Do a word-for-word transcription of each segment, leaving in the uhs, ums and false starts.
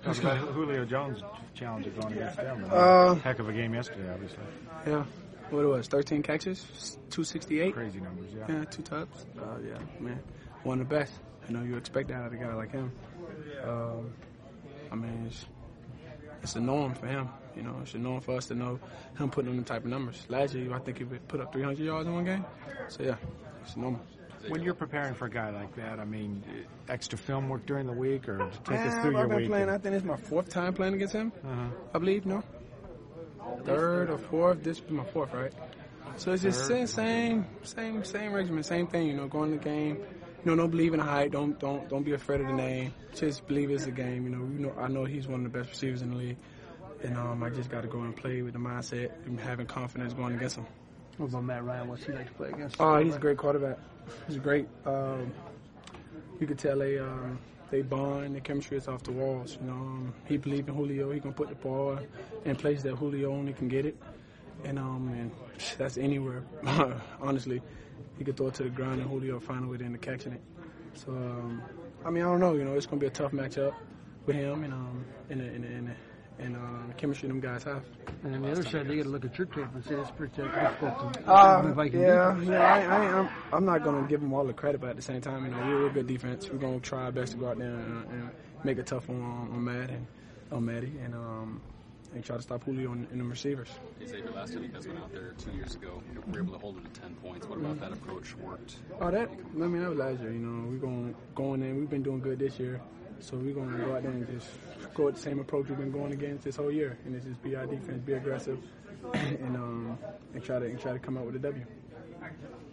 Talk about Julio Jones' challenge of going against them. Uh, Heck of a game yesterday, obviously. Yeah. What it was, thirteen catches, two sixty-eight. Crazy numbers, yeah. Yeah, two touchdowns. Uh, yeah, man. One of the best. You know, you expect that out of a guy like him. Um, I mean, it's, it's a norm for him. You know, it's a norm for us to know him putting on them type of numbers. Last year, I think he put up three hundred yards in one game. So, yeah, it's normal. When you're preparing for a guy like that, I mean, extra film work during the week, or take Man, us through your I've been week? playing, I think it's my fourth time playing against him. Uh-huh. I believe, no? Third or fourth. This is my fourth, right? So it's just same, same, same, same regimen, same thing. You know, going to the game. You know, don't believe in the hype. Don't, don't, don't be afraid of the name. Just believe it's a game. You know, you know, I know he's one of the best receivers in the league, and um, I just got to go and play with the mindset and having confidence going against him. What about Matt Ryan? What's he like to play against? Oh, he's a great quarterback. He's great. Um, you could tell they um, they bond. The chemistry is off the walls. You know, um, he believes in Julio. He can put the ball in places that Julio only can get it, and um, and that's anywhere. Honestly, he could throw it to the ground and Julio find a way to end up catching it. So, um, I mean, I don't know. You know, it's gonna be a tough matchup with him and um, in the, in the, in the, and uh, the chemistry them guys have. And on the other side, they got to look at your tape and say it's pretty difficult to uh, Viking yeah, defense. yeah. I, I, I'm, I'm not gonna give them all the credit, but at the same time, you know, we're a good defense. We're gonna try our best to go out there and, and make it tough on on Matt and on Matty, and um, and try to stop Julio and, and the receivers. Xavier, last time you guys went out there two years ago, you were able to hold it to ten points. What about that approach worked? Oh, that I mean, that was last year. You know, we're going going in. We've been doing good this year. So we're going to go out there and just go with the same approach we've been going against this whole year, and it's just be our defense, be aggressive, and um, and try to and try to come out with a W. How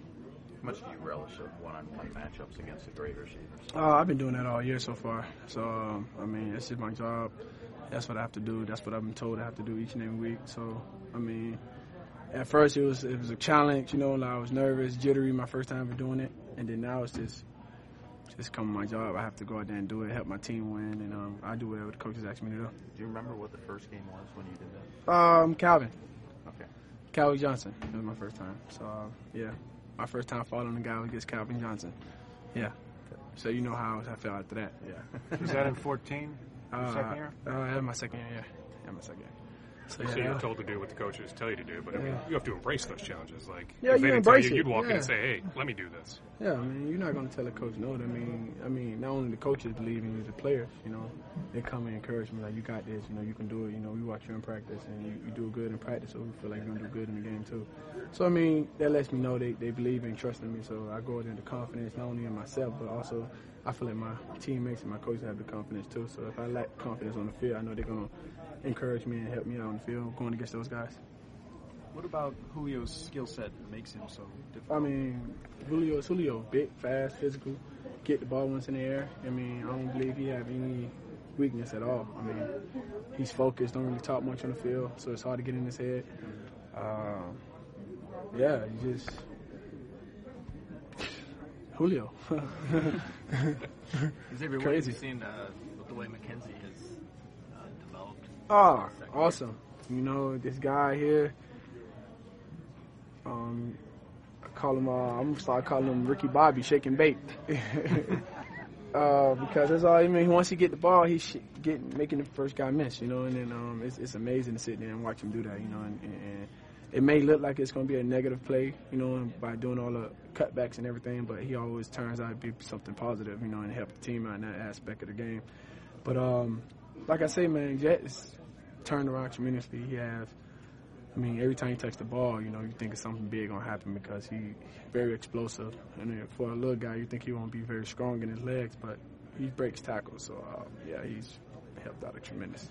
much do you relish of one-on-one matchups against the great receivers? Uh, I've been doing that all year so far. So um, I mean, it's just my job. That's what I have to do. That's what I've been told I have to do each and every week. So I mean, at first it was it was a challenge. You know, like I was nervous, jittery my first time for doing it, and then now it's just. It's come my job. I have to go out there and do it, help my team win, and um, I do whatever the coaches ask me to do. Do you remember what the first game was when you did that? Um, Calvin. Okay. Calvin Johnson. It was my first time. So, uh, yeah, my first time following the guy was against Calvin Johnson. Yeah. So you know how I felt after that. Yeah. Was that in fourteen? Uh, second year? Uh, that was my second year, yeah. Yeah, my second year. So, So yeah. you're told to do what the coaches tell you to do, but I mean, Yeah. you have to embrace those challenges. Like, Yeah, if you they didn't tell embrace you, it. you'd walk in Yeah. and say, "Hey, let me do this." Yeah, I mean, you're not going to tell a coach no. I mean, I mean, not only the coaches believe in you, the players, you know, they come and encourage me, like, you got this, you know, you can do it. You know, we watch you in practice, and you, you do good in practice, so we feel like you're going to do good in the game, too. So, I mean, that lets me know they, they believe and trust in me, so I go out there into confidence, not only in myself, but also I feel like my teammates and my coaches have the confidence, too. So if I lack confidence on the field, I know they're going to encourage me and help me out on the field going against those guys. What about Julio's skill set that makes him so difficult? I mean, Julio is Julio. Big, fast, physical, get the ball once in the air. I mean, I don't believe he have any weakness at all. I mean, he's focused, don't really talk much on the field, so it's hard to get in his head. Uh, yeah, he just Julio. Xavier, what have Crazy. you seen uh, with the way McKenzie has uh, developed? Oh, awesome. You know, this guy here, um, I call him, uh, I'm going to start calling him Ricky Bobby, shake and bake. uh, because that's all, I mean, once he get the ball, he's sh- getting, making the first guy miss, you know, and then um, it's, it's amazing to sit there and watch him do that, you know, and, and, and it may look like it's going to be a negative play, you know, by doing all the cutbacks and everything, but he always turns out to be something positive, you know, and help the team out in that aspect of the game. But um, like I say, man, Jets turned around tremendously. He has, I mean, every time he touches the ball, you know, you think it's something big going to happen because he's very explosive. And for a little guy, you think he won't be very strong in his legs, but he breaks tackles. So, uh, yeah, he's helped out a tremendous.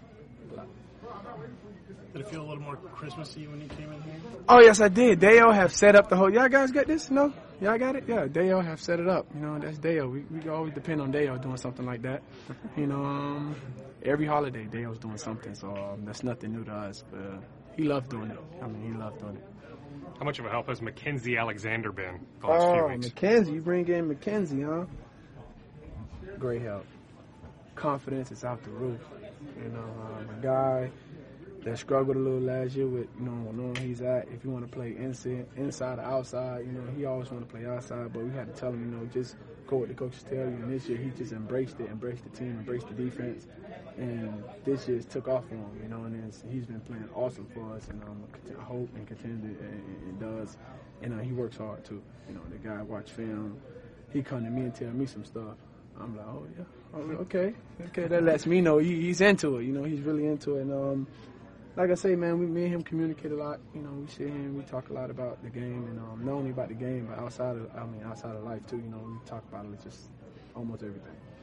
Did it feel a little more Christmassy when you came in here? Oh, yes, I did. Dale have set up the whole – y'all guys got this? No? Y'all got it? Yeah, Dale have set it up. You know, that's Dale. We, we always depend on Dale doing something like that. You know, um, every holiday Dale's doing something, so um, that's nothing new to us. But uh, he loves doing it. I mean, he loves doing it. How much of a help has Mackenzie Alexander been the last few Oh, weeks? McKenzie. You bring in McKenzie, huh? Great help. Confidence is out the roof. You know, um, a guy that struggled a little last year with, you know, knowing he's at. If you want to play inside, inside or outside, you know, he always want to play outside. But we had to tell him, you know, just go what the coaches tell you. And this year, he just embraced it, embraced the team, embraced the defense, and it's just took off for him, you know, and it's, he's been playing awesome for us, and um, I hope and continue to, and, and does. And uh, he works hard, too. You know, the guy watch film. He come to me and tell me some stuff. I'm like, oh, yeah, oh, okay. Okay, that lets me know he, he's into it. You know, he's really into it. And um, like I say, man, we, me and him communicate a lot. You know, we sit here and we talk a lot about the game, and um, not only about the game, but outside of, I mean, outside of life, too. You know, we talk about it just almost everything.